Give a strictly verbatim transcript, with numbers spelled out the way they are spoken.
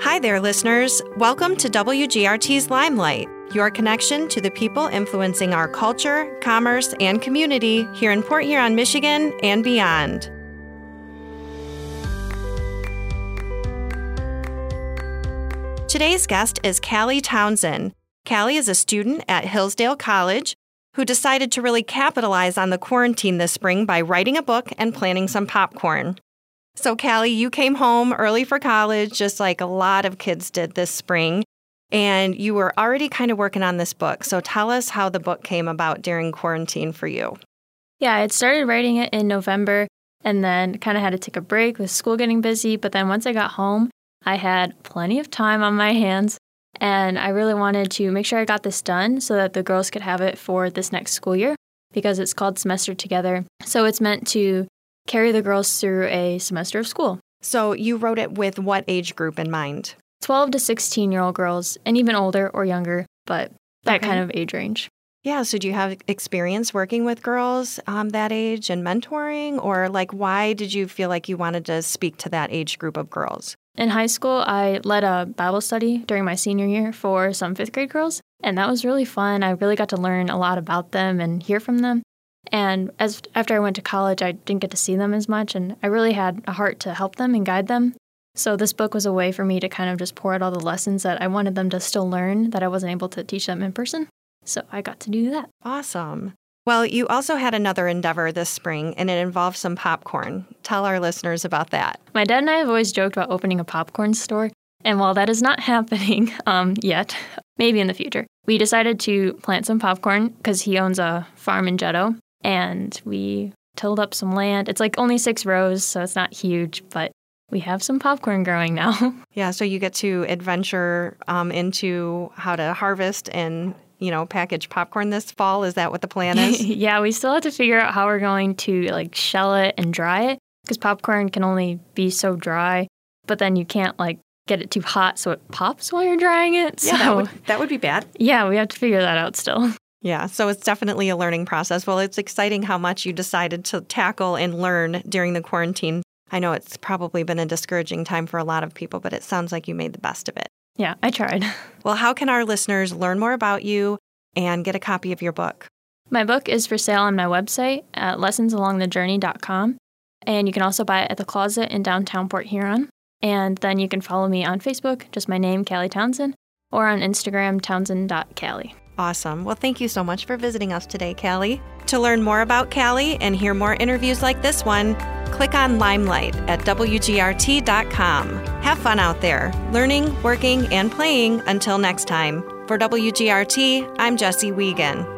Hi there, listeners. Welcome to W G R T's Limelight, your connection to the people influencing our culture, commerce, and community here in Port Huron, Michigan, and beyond. Today's guest is Callie Townsend. Callie is a student at Hillsdale College who decided to really capitalize on the quarantine this spring by writing a book and planning some popcorn. So, Callie, you came home early for college, just like a lot of kids did this spring, and you were already kind of working on this book. So tell us how the book came about during quarantine for you. Yeah, I had started writing it in November and then kind of had to take a break with school getting busy. But then once I got home, I had plenty of time on my hands, and I really wanted to make sure I got this done so that the girls could have it for this next school year because it's called Semester Together. So it's meant to carry the girls through a semester of school. So you wrote it with what age group in mind? twelve to sixteen-year-old girls, and even older or younger, but that Okay. kind of age range. Yeah, so do you have experience working with girls um, that age and mentoring? Or like, why did you feel like you wanted to speak to that age group of girls? In high school, I led a Bible study during my senior year for some fifth grade girls, and that was really fun. I really got to learn a lot about them and hear from them. And as after I went to college, I didn't get to see them as much, and I really had a heart to help them and guide them. So this book was a way for me to kind of just pour out all the lessons that I wanted them to still learn that I wasn't able to teach them in person. So I got to do that. Awesome. Well, you also had another endeavor this spring, and it involved some popcorn. Tell our listeners about that. My dad and I have always joked about opening a popcorn store, and while that is not happening um, yet, maybe in the future, we decided to plant some popcorn because he owns a farm in Jetto. And we tilled up some land. It's like only six rows, so it's not huge, but we have some popcorn growing now. Yeah, so you get to adventure um, into how to harvest and, you know, package popcorn this fall. Is that what the plan is? Yeah, we still have to figure out how we're going to like shell it and dry it because popcorn can only be so dry, but then you can't like get it too hot so it pops while you're drying it. So, yeah, that would, that would be bad. Yeah, we have to figure that out still. Yeah, so it's definitely a learning process. Well, it's exciting how much you decided to tackle and learn during the quarantine. I know it's probably been a discouraging time for a lot of people, but it sounds like you made the best of it. Yeah, I tried. Well, how can our listeners learn more about you and get a copy of your book? My book is for sale on my website at lessons along the journey dot com, and you can also buy it at The Closet in downtown Port Huron. And then you can follow me on Facebook, just my name, Callie Townsend, or on Instagram, townsend dot callie. Awesome. Well, thank you so much for visiting us today, Callie. To learn more about Callie and hear more interviews like this one, click on Limelight at W G R T dot com. Have fun out there, learning, working, and playing. Until next time. For W G R T, I'm Jessie Wiegand.